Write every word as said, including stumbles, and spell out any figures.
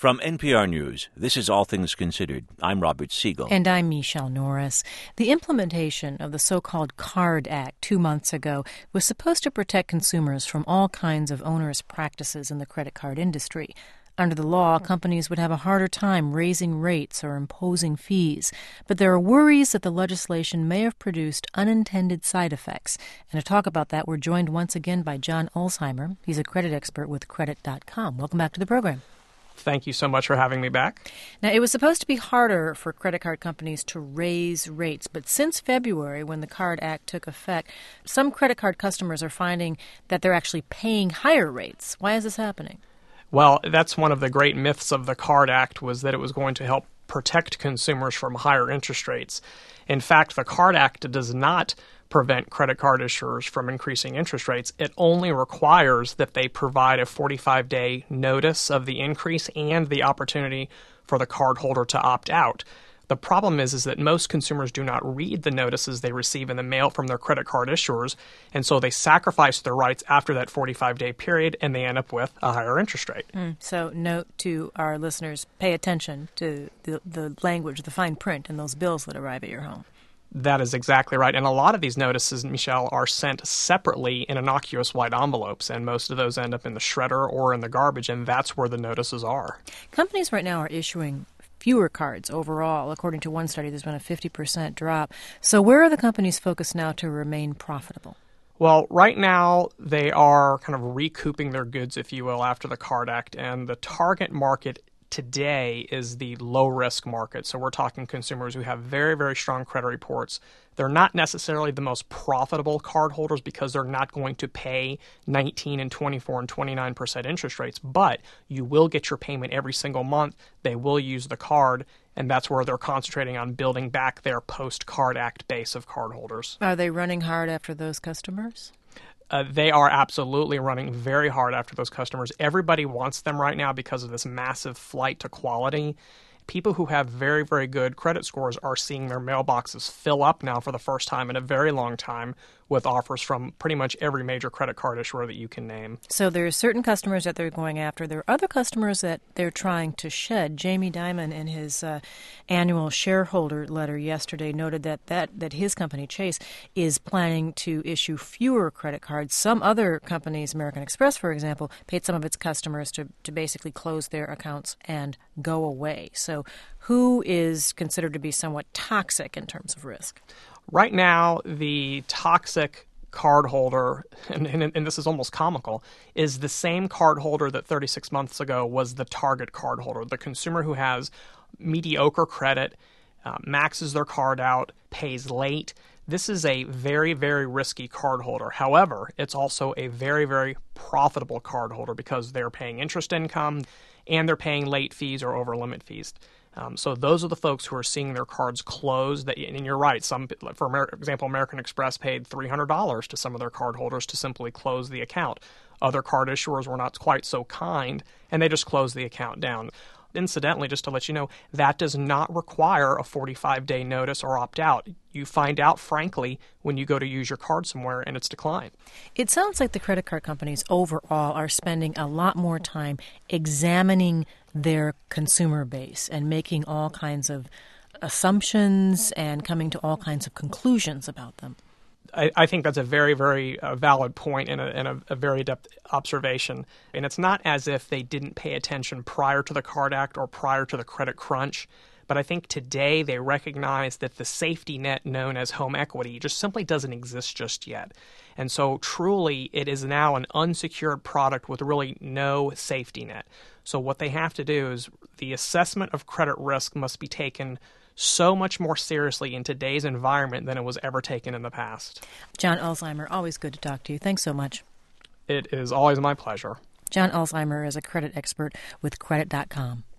From N P R News, this is All Things Considered. I'm Robert Siegel. And I'm Michelle Norris. The implementation of the so-called CARD Act two months ago was supposed to protect consumers from all kinds of onerous practices in the credit card industry. Under the law, companies would have a harder time raising rates or imposing fees. But there are worries that the legislation may have produced unintended side effects. And to talk about that, we're joined once again by John Ulsheimer. He's a credit expert with credit dot com. Welcome back to the program. Thank you so much for having me back. Now, it was supposed to be harder for credit card companies to raise rates, but since February, when the CARD Act took effect, some credit card customers are finding that they're actually paying higher rates. Why is this happening? Well, that's one of the great myths of the CARD Act, was that it was going to help protect consumers from higher interest rates. In fact, the CARD Act does not prevent credit card issuers from increasing interest rates. It only requires that they provide a forty-five day notice of the increase and the opportunity for the cardholder to opt out. The problem is, is that most consumers do not read the notices they receive in the mail from their credit card issuers, and so they sacrifice their rights after that forty-five day period, and they end up with a higher interest rate. Mm, so note to our listeners, pay attention to the, the language, the fine print in those bills that arrive at your home. That is exactly right. And a lot of these notices, Michelle, are sent separately in innocuous white envelopes, and most of those end up in the shredder or in the garbage, and that's where the notices are. Companies right now are issuing fewer cards overall. According to one study, there's been a fifty percent drop. So where are the companies focused now to remain profitable? Well, right now they are kind of recouping their goods, if you will, after the CARD Act, and the target market today is the low-risk market. So we're talking consumers who have very, very strong credit reports. They're not necessarily the most profitable cardholders because they're not going to pay nineteen and twenty-four and twenty-nine percent interest rates, but you will get your payment every single month. They will use the card, and that's where they're concentrating on building back their post-CARD Act base of cardholders. Are they running hard after those customers? Uh, they are absolutely running very hard after those customers. Everybody wants them right now because of this massive flight to quality. People who have very, very good credit scores are seeing their mailboxes fill up now for the first time in a very long time with offers from pretty much every major credit card issuer that you can name. So there are certain customers that they're going after. There are other customers that they're trying to shed. Jamie Dimon, in his uh, annual shareholder letter yesterday, noted that, that that his company, Chase, is planning to issue fewer credit cards. Some other companies, American Express, for example, paid some of its customers to, to basically close their accounts and go away. So who is considered to be somewhat toxic in terms of risk? Right now, the toxic cardholder, and, and, and this is almost comical, is the same cardholder that thirty-six months ago was the target cardholder, the consumer who has mediocre credit, uh, maxes their card out, pays late. This is a very, very risky cardholder. However, it's also a very, very profitable cardholder because they're paying interest income and they're paying late fees or over-limit fees. Um, so those are the folks who are seeing their cards closed. That, and you're right. Some, for Amer- example, American Express paid three hundred dollars to some of their cardholders to simply close the account. Other card issuers were not quite so kind, and they just closed the account down. Incidentally, just to let you know, that does not require a forty-five day notice or opt-out. You find out, frankly, when you go to use your card somewhere and it's declined. It sounds like the credit card companies overall are spending a lot more time examining their consumer base and making all kinds of assumptions and coming to all kinds of conclusions about them. I, I think that's a very, very uh, valid point and, a, and a, a very adept observation. And it's not as if they didn't pay attention prior to the CARD Act or prior to the credit crunch. But I think today they recognize that the safety net known as home equity just simply doesn't exist just yet. And so truly it is now an unsecured product with really no safety net. So what they have to do is the assessment of credit risk must be taken so much more seriously in today's environment than it was ever taken in the past. John Ulsheimer, always good to talk to you. Thanks so much. It is always my pleasure. John Ulsheimer is a credit expert with credit dot com.